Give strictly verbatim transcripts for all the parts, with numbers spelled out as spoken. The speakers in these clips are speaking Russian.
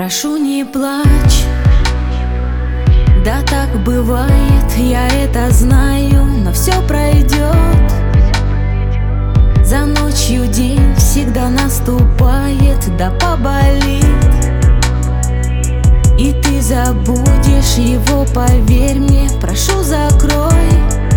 Прошу, не плачь, да так бывает, я это знаю, но все пройдет. За ночью день всегда наступает, да поболит, и ты забудешь его, поверь мне. Прошу, закрой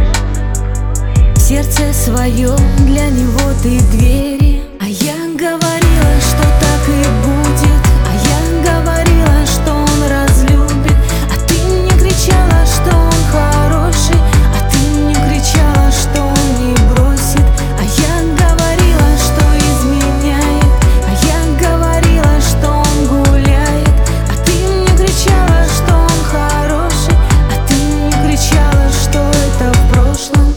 сердце свое, для него ты двери. А я говорила, что так и будет, а я говорила, что он разлюбит. А ты мне кричала, что он хороший, а ты мне кричала, что он не бросит. А я говорила, что изменяет, а я говорила, что он гуляет. А ты мне кричала, что он хороший, а ты мне кричала, что это в прошлом.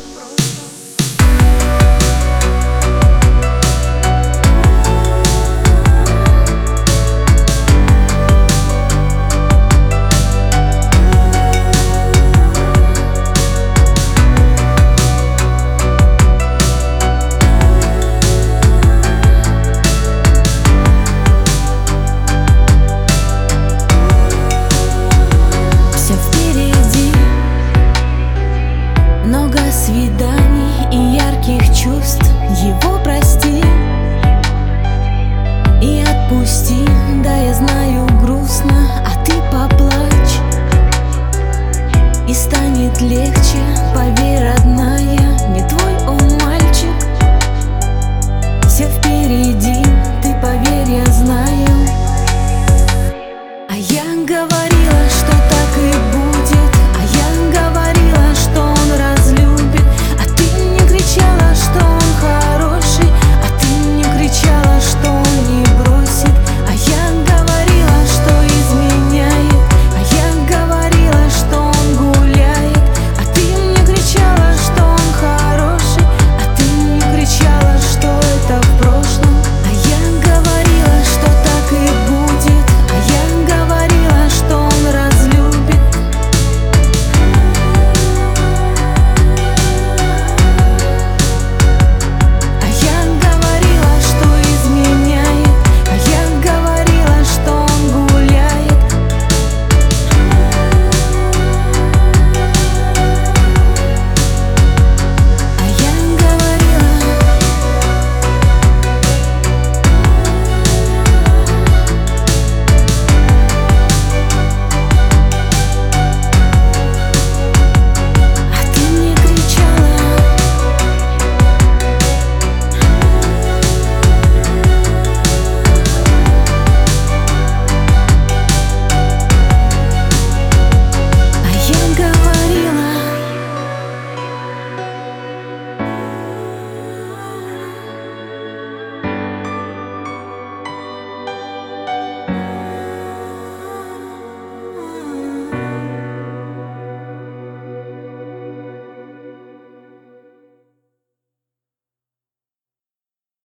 Много свиданий и ярких чувств, его прости и отпусти. Да, я знаю, грустно, а ты поплачь, и станет легче.